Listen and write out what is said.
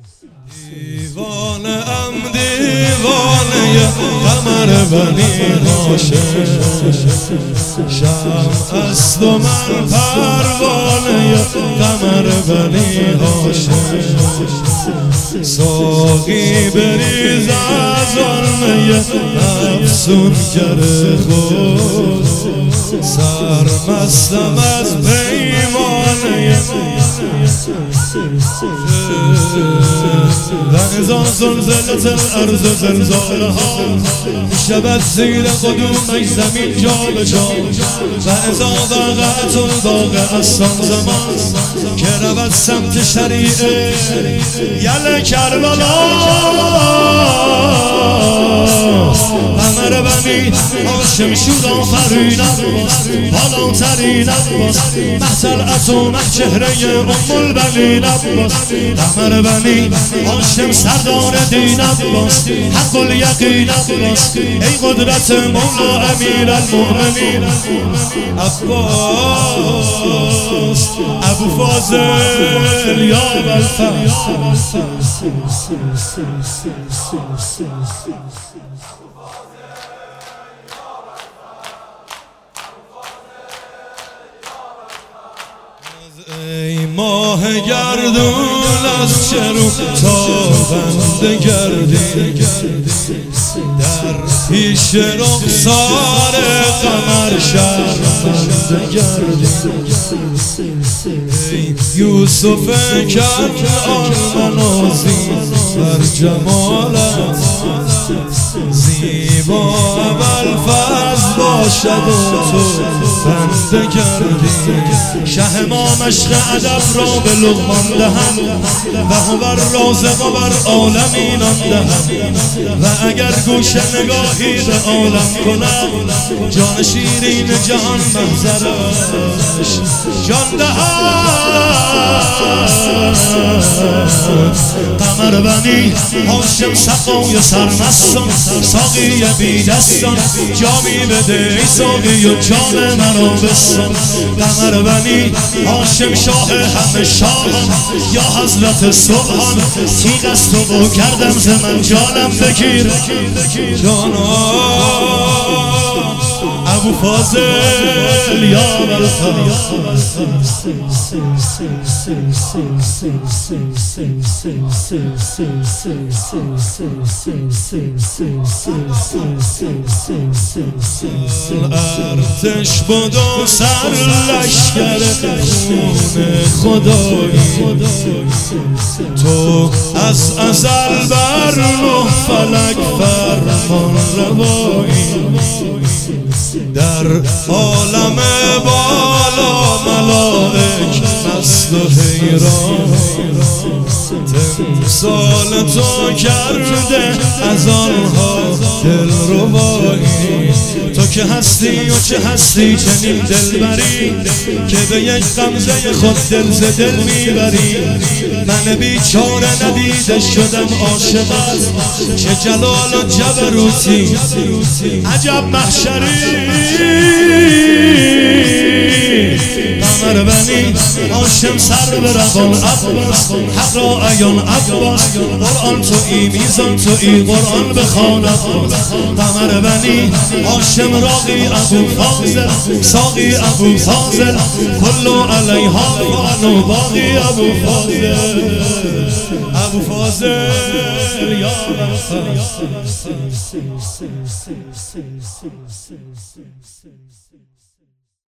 دیوانه ام دیوانه قمر بنی هاشم، شمع است و من پروانه قمر بنی هاشم. ساقی بریز از آن می افسون گر خود، سرمستم از پیمانه و نظام زلزلت الارض زلزالها شبت زیر قدومش زمین جا به جا و ازا وقعت الواقع از آن زمان که رود سمت شریعه یل کربلا. قمر بنی هاشم شور آفرین عباس، بالاترین عباس، محطلعت و مح چهره ام البنین عباس. قمر بنی هاشم سردار دین عباس، حق الیقین عباس، ای قدرت مولا امیر المؤمنین عباس. ابو فاضل یا ابوالفضل، ای ماه گردون از چرو تابنده گردی، در پیش رخسار قمر شرمنده گردی. ای یوسف کنعان منازی بر جمالت زیبا ابوالفضل باشد و تو بنده گردی. شه ما مشق ادب را به لقمان دهم و هو الرازق و بر عالمینان دهم و اگر گوش نگاهی به عالم کنم جان شیرین جهان محضرش جان دهم. قمر بنی هاشم سقای سرمستان، ساقی بی دستان، جامی بده ای ساقی و جام مرا بستان. قمر بنی هاشم شاه همه شاهان، یا حضرت سبحان، تیغ از تو بو کردم ز من جانم بگیر جانم. ابو فاضل یا ابوالفضل، ارتش بود و سر لشکر خون خدایی، تو از ازل بر نه فلک فرمان روایی. در عالم بالا ملائک مست و حیران، تمثال تو کرده از آنها دلربایی. تو که هستی و چه هستی چنین دلبری که به یک غمزه خود دل ز دل میبری. من بیچاره ندیده شدم عاشقت، چه جلال و جبروتی عجب محشری. قمر بنی هاشم سر به روان عباس، حق را عیان عباس، قرآن تویی میزان تویی قرآن بخواند. قمر بنی هاشم راقی ابو فاضل، ساقی ابو فاضل، کل علیها فان و باقی ابو فاضل. ابو فاضل یا ابوالفضل.